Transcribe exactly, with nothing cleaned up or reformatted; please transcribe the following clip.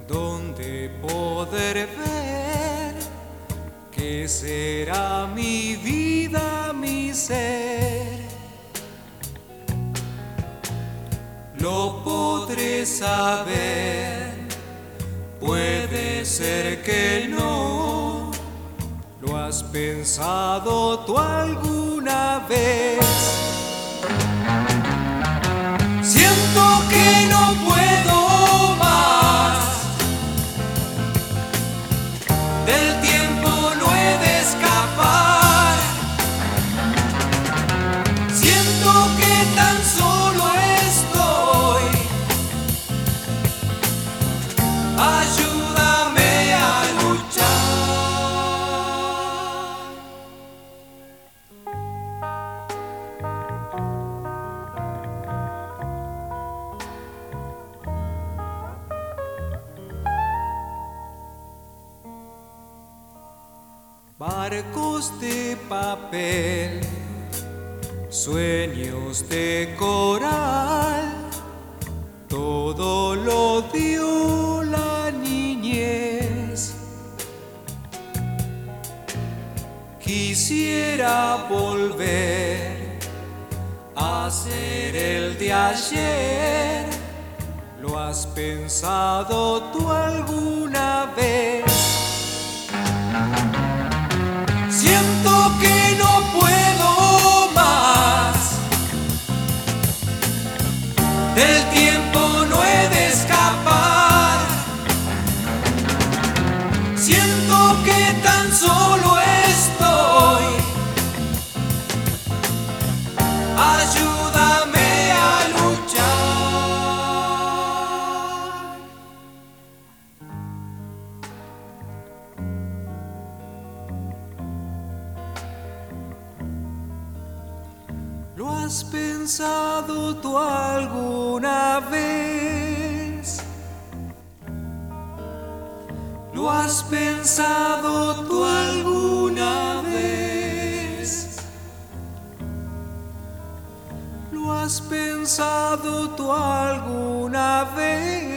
donde poder ver qué será mi vida, mi ser. Lo podré saber, puede ser que no. ¿Lo has pensado tú alguna vez? Siento que no puedo más, del tiempo no he de escapar. Siento que tan solo estoy. Ayúdame a luchar. Barcos de papel, sueños de coral, todo lo dio la niñez. Quisiera volver a ser el de ayer. ¿Lo has pensado tú alguna vez? Siento que no puedo más, del tiempo no he de escapar. Siento que tan solo estoy. Ayúdame a luchar. ¿Lo has pensado tú alguna vez? ¿Lo has pensado tú alguna vez? ¿Lo has pensado tú alguna vez?